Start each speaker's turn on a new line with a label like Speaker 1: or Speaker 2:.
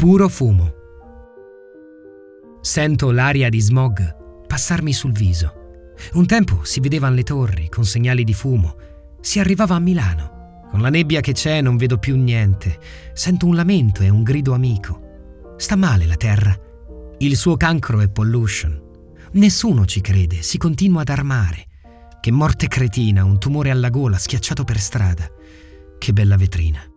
Speaker 1: Puro fumo. Sento l'aria di smog passarmi sul viso. Un tempo si vedevano le torri con segnali di fumo. Si arrivava a Milano. Con la nebbia che c'è non vedo più niente. Sento un lamento e un grido amico. Sta male la terra. Il suo cancro è pollution. Nessuno ci crede, si continua ad armare. Che morte cretina, un tumore alla gola schiacciato per strada. Che bella vetrina.